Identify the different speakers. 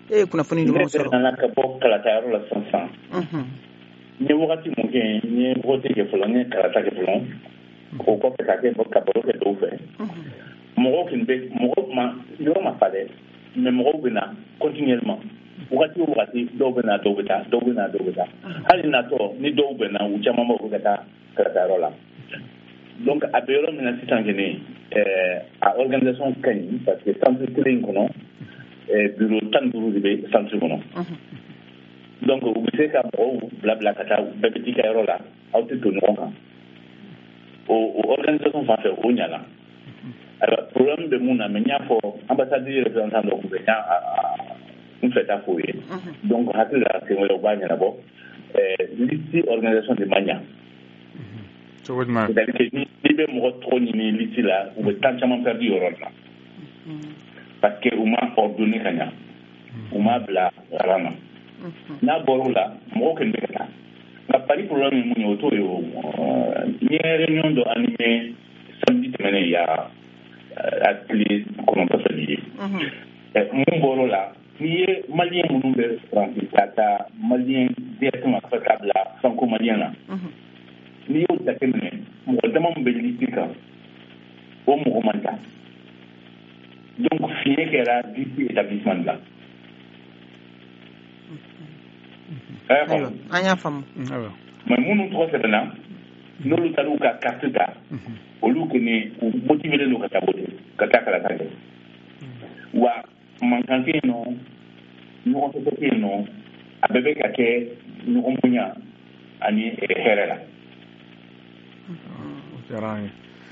Speaker 1: kuna fani ɲuman sɔrɔ
Speaker 2: nana ka bɔ kalatayɔrɔ la sisan n ye wagati mun kɛ n ye vote kɛ fɔlɔ n ye kalata kɛ fɔlɔ o kɔfɛ ka baro kɛ dɔw fɛ mɔgɔw tun bɛ mɔgɔw ma yɔrɔ ma fa dɛ mais mɔgɔw bɛ na continuellement wagati o wagati dɔw bɛ na dɔw bɛ taa dɔw bɛ na dɔw bɛ taa hali natɔ ni dɔw bɛ na u caman b'a fɔ ka taa kalatayɔrɔ la donc a bɛ yɔrɔ min na sisan kɛnɛ a organisation ka ɲi parce que centre kelen in kɔnɔ bureau 15 de bɛ centre kɔnɔ donc u bɛ se ka mɔgɔw bila ka taa bɛɛ bɛ t'i ka yɔrɔ la aw tɛ to ɲɔgɔn kan o organisation fan fɛ o ɲana alors problème bɛ mun na mais n y'a fɔ ambassadeur représentant dɔ tun bɛ n fɛ taa f'o ye donc hakili la sen wɛrɛ u b'a ɲɛnabɔ liste organisation de ma ɲa c'est-à-dire que n'i bɛ mɔgɔ tɔgɔ ɲini liste la u bɛ temps caman perdu yɔrɔ la parce que u ma ordonné ka ɲa u ma bila ran na n'a bɔr'o la mɔgɔw kɛlen bɛ ka taa nka pari problème ye mun ye o t'o ye o n ye réunion dɔ animé samedi tɛmɛnen il y a a tile kɔnɔntɔn seli ye mun bɔr'o la n'i ye maliyɛn minnu bɛ faransi ka taa maliyɛn directement fɛ ka bila franco maliyɛn na n'i y'o jateminɛ mɔgɔ dama min bɛ liste kan o mɔgɔ man ca donc fiɲɛ kɛra liste établissement la
Speaker 1: an y'a faamu
Speaker 2: mais minnu tɔgɔ sɛbɛnna n'olu taara u ka carte ta olu kɔni u motivelen don ka taa voter ka taa kalata kɛ wa mankan tɛ yen nɔ ɲɔgɔn sɔsɔ tɛ yen nɔ a bɛɛ bɛ ka kɛ ɲɔgɔn bonya ani hɛrɛ